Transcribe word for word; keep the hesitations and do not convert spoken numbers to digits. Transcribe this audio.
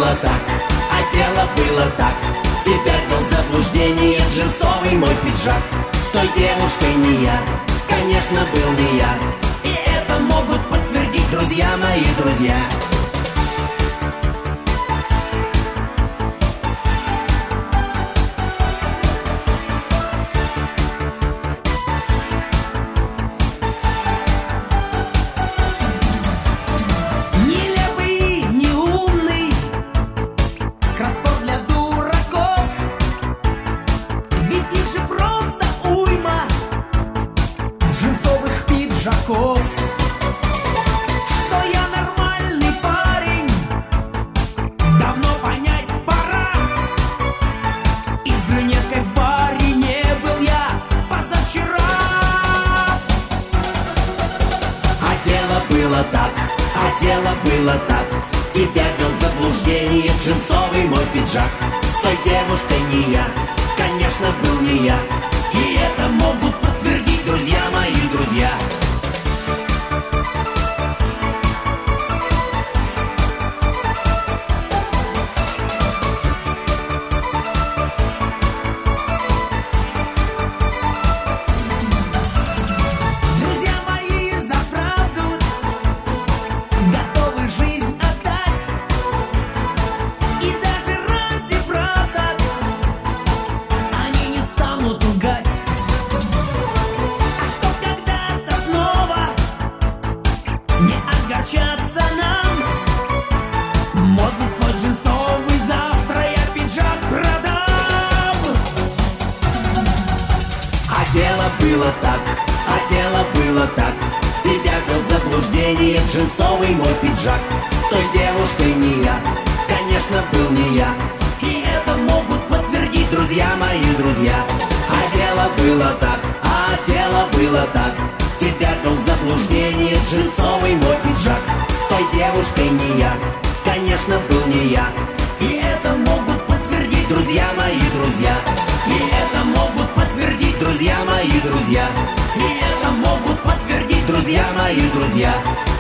было так, а дело было так. Тебя ввел в заблуждение джинсовый мой пиджак. С той девушкой не я, конечно, был не я. И это могут подтвердить друзья мои, друзья. Что я нормальный парень, давно понять пора. И с брюнеткой в баре не был я позавчера. А дело было так, а дело было так. Тебя ввел в заблуждение джинсовый мой пиджак. С той девушкой не я, конечно, был не я. И это могут подтвердить друзья мои, друзья. Огорчаться нам, модный свой джинсовый, завтра я пиджак продам. А дело было так, а дело было так. Тебя ввел в заблуждение джинсовый мой пиджак. С той девушкой не я, конечно, был не я. И это могут подтвердить друзья мои, друзья. А дело было так, а дело было так. Тебя ввел в заблуждение джинсовый мой пиджак. С той девушкой не я, конечно, был не я. И это могут подтвердить друзья мои, друзья. И это могут подтвердить друзья мои, друзья. И это могут подтвердить друзья мои, друзья.